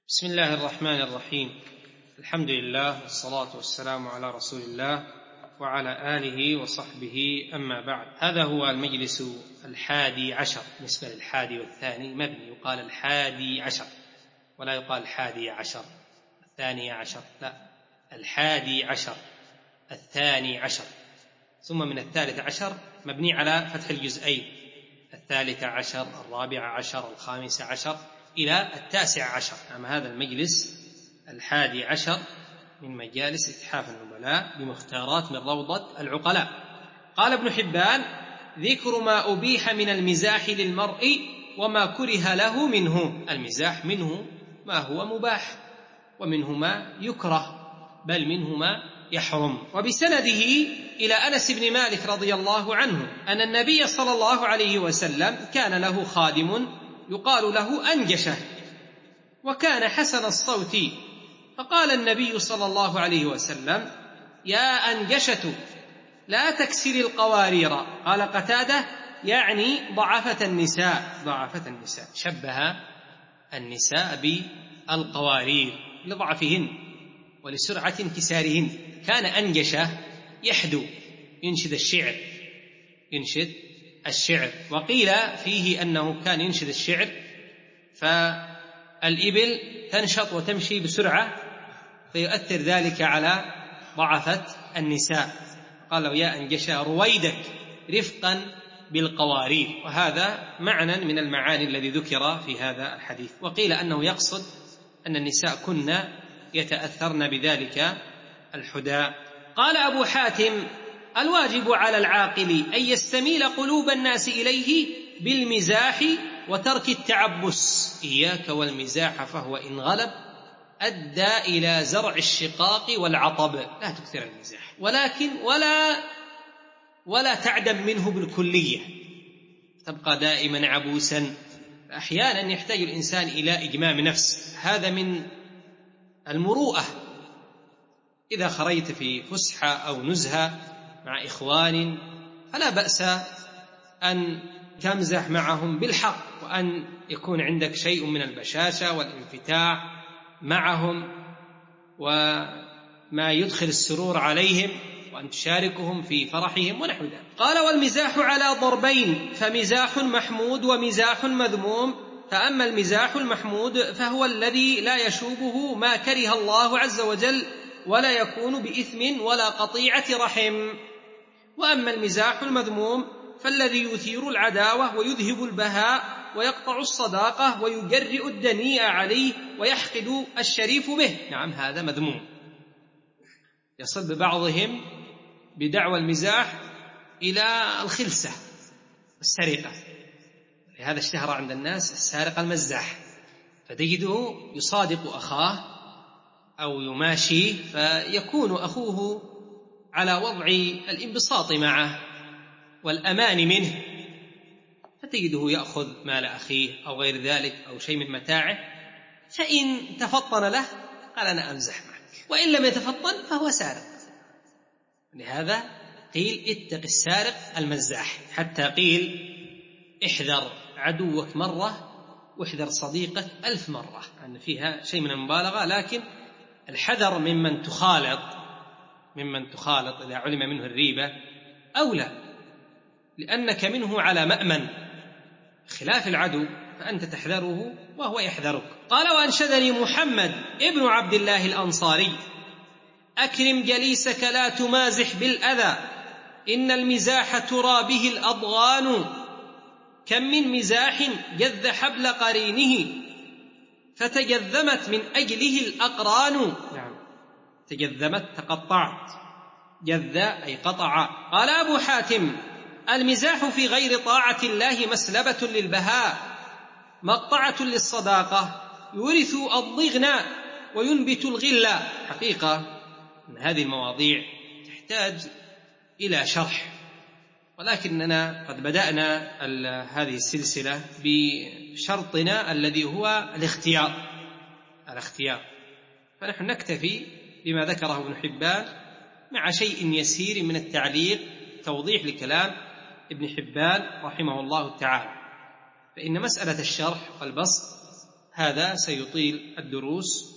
بسم الله الرحمن الرحيم. الحمد لله والصلاة والسلام على رسول الله وعلى آله وصحبه، أما بعد. هذا هو المجلس 11 بالنسبة للحادي والثاني، مبني يقال 11 ولا يقال 11 12، لا، 11 12، ثم من 13 مبني على فتح الجزئين، 13 14 15 إلى 19. أما هذا المجلس 11 من مجالس إتحاف النبلاء بمختارات من روضة العقلاء. قال ابن حبان: ذكر ما أبيح من المزاح للمرء وما كره له منه. المزاح منه ما هو مباح، ومنه ما يكره، بل منه ما يحرم. وبسنده إلى أنس بن مالك رضي الله عنه أن النبي صلى الله عليه وسلم كان له خادم يقال له أنجشة، وكان حسن الصوت، فقال النبي صلى الله عليه وسلم: يا أنجشة لا تكسر القوارير. قال قتادة: يعني ضعفة النساء، شبه النساء بالقوارير لضعفهن ولسرعة انكسارهن. كان أنجشة يحدو، ينشد الشعر، وقيل فيه أنه كان ينشد الشعر فالإبل تنشط وتمشي بسرعة فيؤثر ذلك على ضعفة النساء. قال له: يا أنجشة رويدك رفقا بالقوارير. وهذا معنى من المعاني الذي ذكر في هذا الحديث. وقيل أنه يقصد أن النساء كن يتأثرن بذلك الحداء. قال أبو حاتم: الواجب على العاقل أن يستميل قلوب الناس إليه بالمزاح وترك التعبس. إياك والمزاح، فهو إن غلب أدى إلى زرع الشقاق والعطب. لا تكثر المزاح، ولكن ولا تعدم منه بالكلية، تبقى دائما عبوسا. أحيانا يحتاج الإنسان إلى إجمام نفس، هذا من المروءة. إذا خرجت في فسحة أو نزهة مع إخوان فلا بأس أن تمزح معهم بالحق، وأن يكون عندك شيء من البشاشة والانفتاح معهم وما يدخل السرور عليهم، وأن تشاركهم في فرحهم ونحو ذلك. قال: والمزاح على ضربين، فمزاح محمود ومزاح مذموم. فأما المزاح المحمود فهو الذي لا يشوبه ما كره الله عز وجل، ولا يكون بإثم ولا قطيعة رحم. وأما المزاح المذموم فالذي يثير العداوة ويذهب البهاء ويقطع الصداقة ويجرئ الدنيء عليه ويحقد الشريف به. نعم، هذا مذموم. يصل ببعضهم بدعوى المزاح إلى الخلسة والسرقة، لهذا اشتهر عند الناس السارق المزاح، فتجده يصادق أخاه أو يماشيه، فيكون أخوه على وضع الانبساط معه والأمان منه، فتجده يأخذ مال أخيه أو غير ذلك أو شيء من متاعه، فإن تفطن له قال: أنا أمزح معك، وإن لم يتفطن فهو سارق. لهذا قيل: اتق السارق المزاح، حتى قيل: احذر عدوك مرة واحذر صديقك 1000 مرة، أن فيها شيء من المبالغة، لكن الحذر ممن تخالط إذا علم منه الريبة أولى، لأنك منه على مأمن، خلاف العدو فأنت تحذره وهو يحذرك. قال: وأنشدني محمد ابن عبد الله الأنصاري: أكرم جليسك لا تمازح بالأذى، إن المزاح ترى به الأضغان، كم من مزاح جذ حبل قرينه فتجذمت من أجله الأقران. نعم، تجذمت تقطعت، جذ أي قطع. قال أبو حاتم: المزاح في غير طاعة الله مسلبة للبهاء، مقطعة للصداقة، يورث الضغن وينبت الغل. حقيقة أن هذه المواضيع تحتاج إلى شرح، ولكننا قد بدأنا هذه السلسلة بشرطنا الذي هو الاختيار، فنحن نكتفي بما ذكره ابن حبان مع شيء يسير من التعليق، توضيح لكلام ابن حبان رحمه الله تعالى. فإن مسألة الشرح والبسط هذا سيطيل الدروس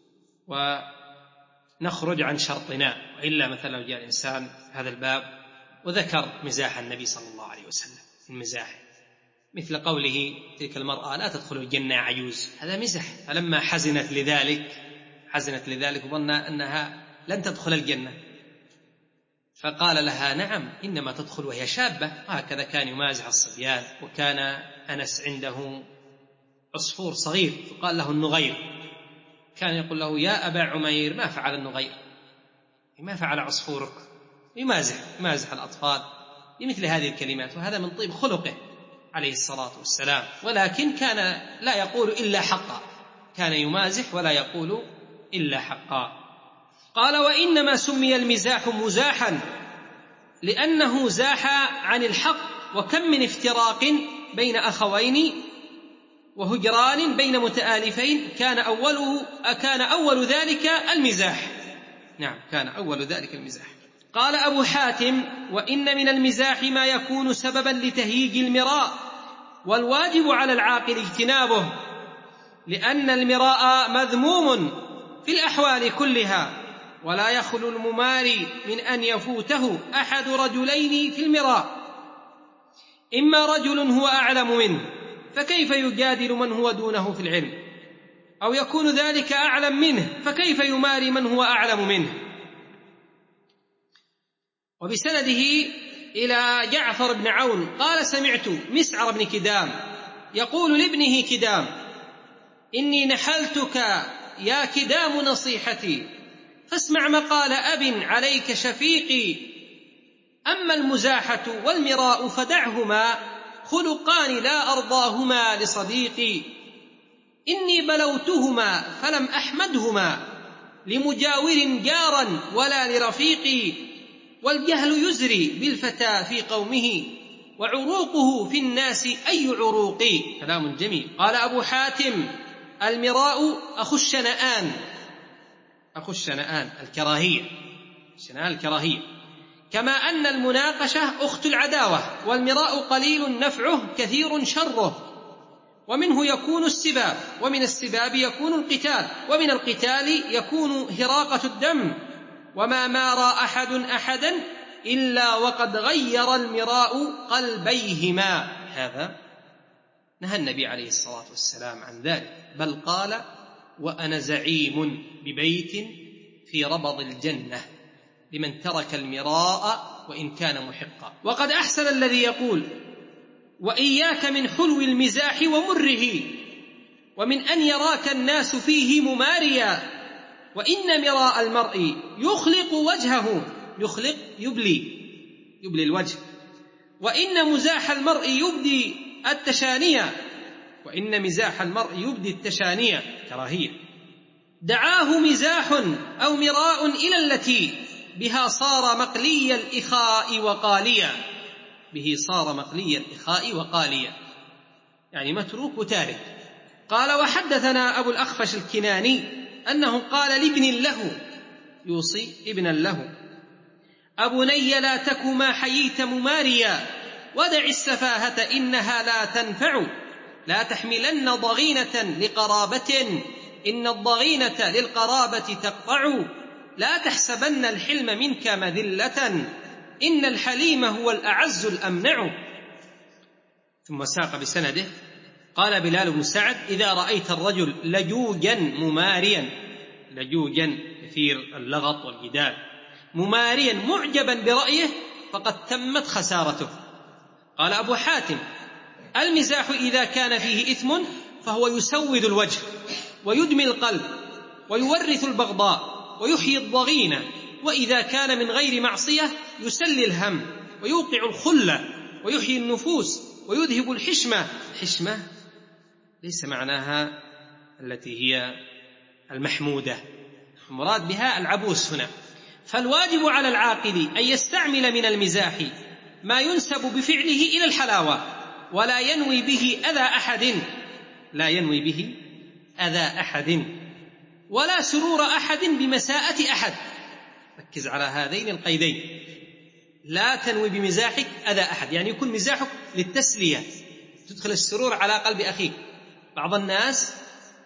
ونخرج عن شرطنا. وإلا مثلا لو جاء الإنسان هذا الباب وذكر مزاح النبي صلى الله عليه وسلم، المزاح مثل قوله تلك المرأة لا تدخل الجنة عجوز، هذا مزح. فلما حزنت لذلك وظن أنها لن تدخل الجنة فقال لها نعم إنما تدخل وهي شابة. هكذا كان يمازح الصبيان. وكان أنس عنده عصفور صغير فقال له النغير، كان يقول له يا أبا عمير ما فعل النغير، ما فعل عصفورك، يمازح الأطفال بمثل هذه الكلمات. وهذا من طيب خلقه عليه الصلاة والسلام. ولكن كان لا يقول إلا حقا، كان يمازح ولا يقول إلا حقا. قال وإنما سمي المزاح مزاحا لأنه زاح عن الحق، وكم من افتراق بين أخوين وهجران بين متآلفين كان أول ذلك المزاح. نعم، كان أول ذلك المزاح. قال أبو حاتم وإن من المزاح ما يكون سببا لتهييج المراء، والواجب على العاقل اجتنابه، لأن المراء مذموم في الأحوال كلها، ولا يخلو المماري من أن يفوته أحد رجلين في المراء، إما رجل هو أعلم منه فكيف يجادل من هو دونه في العلم، أو يكون ذلك أعلم منه فكيف يماري من هو أعلم منه. وبسنده إلى جعفر بن عون قال سمعت مسعر بن كدام يقول لابنه كدام إني نحلتك يا كدام نصيحتي، فاسمع مقال أب عليك شفيقي، أما المزاحة والمراء فدعهما، خلقان لا أرضاهما لصديقي، إني بلوتهما فلم أحمدهما لمجاور جارا ولا لرفيقي، والجهل يزري بالفتى في قومه، وعروقه في الناس أي عروق. كلام جميل. قال أبو حاتم المراء أخو الشنآن الكراهية، كما أن المناقشة أخت العداوة، والمراء قليل نفعه كثير شره، ومنه يكون السباب، ومن السباب يكون القتال، ومن القتال يكون هراقة الدم، وما مارى أحد أحدا إلا وقد غير المراء قلبيهما. هذا نهى النبي عليه الصلاة والسلام عن ذلك، بل قال وأنا زعيم ببيت في ربض الجنة لمن ترك المراء وإن كان محقا. وقد أحسن الذي يقول وإياك من حلو المزاح ومره، ومن أن يراك الناس فيه مماريا، وإن مراء المرء يخلق وجهه، يبلي الوجه، وإن مزاح المرء يبدي التشانية كراهية. دعاه مزاح أو مراء إلى التي بها صار مقلي الإخاء وقاليا، يعني متروك وتارك. قال وحدثنا أبو الأخفش الكناني أنه قال لابن له يوصي ابنا له أبني لا تك ما حييت مماريا، ودع السفاهة إنها لا تنفع، لا تحملن ضغينة لقرابة إن الضغينة للقرابة تقطع، لا تحسبن الحلم منك مذلة إن الحليم هو الأعز الأمنع. ثم ساق بسنده قال بلال بن سعد إذا رأيت الرجل لجوجا مماريا، لجوجا كثير اللغط والجدال، مماريا معجبا برأيه فقد تمت خسارته. قال أبو حاتم المزاح إذا كان فيه إثم فهو يسود الوجه ويدمي القلب ويورث البغضاء ويحيي الضغينة، وإذا كان من غير معصية يسلي الهم ويوقع الخلة ويحيي النفوس ويذهب الحشمة. الحشمة ليس معناها التي هي المحمودة، المراد بها العبوس هنا. فالواجب على العاقل أن يستعمل من المزاح ما ينسب بفعله إلى الحلاوة، ولا ينوي به أذى أحد ولا سرور أحد بمساءة أحد. ركز على هذين القيدين، لا تنوي بمزاحك أذى أحد، يعني يكون مزاحك للتسلية، تدخل السرور على قلب أخيك. بعض الناس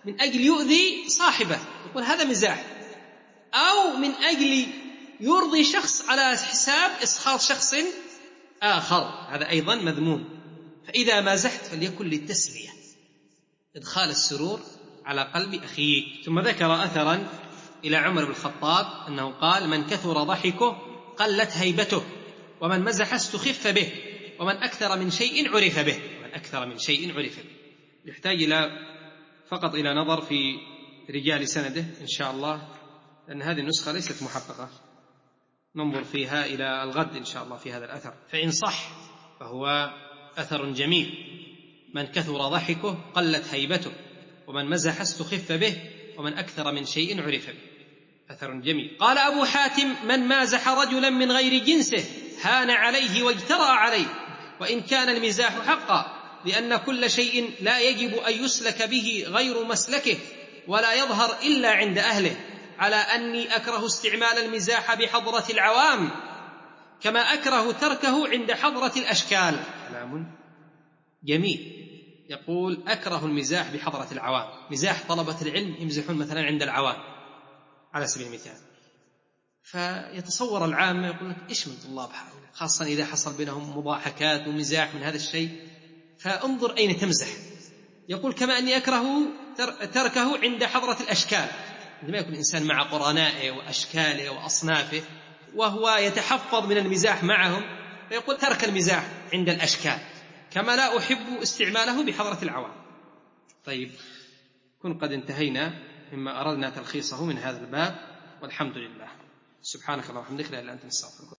من أجل يؤذي صاحبه يقول هذا مزاح، أو من أجل يرضي شخص على حساب إسخاط شخص آخر، هذا أيضا مذموم. فإذا مازحت فليكن للتسلية، إدخال السرور على قلب أخيك. ثم ذكر أثرا إلى عمر بن الخطاب أنه قال: من كثر ضحكه قلت هيبته، ومن مزح استخف به، ومن أكثر من شيء عرف به. ومن أكثر من شيء عرف به. يحتاج فقط إلى نظر في رجال سنده إن شاء الله، لأن هذه النسخة ليست محققة، ننظر فيها إلى الغد إن شاء الله في هذا الأثر. فإن صح فهو أثر جميل: من كثر ضحكه قلت هيبته، ومن مزح استخف به، ومن أكثر من شيء عرف به. أثر جميل. قال أبو حاتم: من مازح رجلا من غير جنسه هان عليه واجترأ عليه، وإن كان المزاح حقا، لأن كل شيء لا يجب أن يسلك به غير مسلكه ولا يظهر إلا عند أهله، على أني أكره استعمال المزاح بحضرة العوام كما أكره تركه عند حضرة الأشكال. كلام جميل. يقول: أكره المزاح بحضرة العوام، مزاح طلبة العلم يمزحون مثلا عند العوام على سبيل المثال، فيتصور العامة يقول لك: إيش من طلاب هؤلاء، خاصة إذا حصل بينهم مضاحكات ومزاح من هذا الشيء، فانظر أين تمزح. يقول: كما أني أكره تركه عند حضرة الأشكال، عندما يكون الإنسان مع قرنائه وأشكاله وأصنافه وهو يتحفظ من المزاح معهم، فيقول: ترك المزاح عند الأشكال، كما لا أحب استعماله بحضرة العوام. طيب، كن قد انتهينا مما أردنا تلخيصه من هذا الباب، والحمد لله. سبحانك اللهم وبحمدك، لا إله إلا أنت، نستغفرك.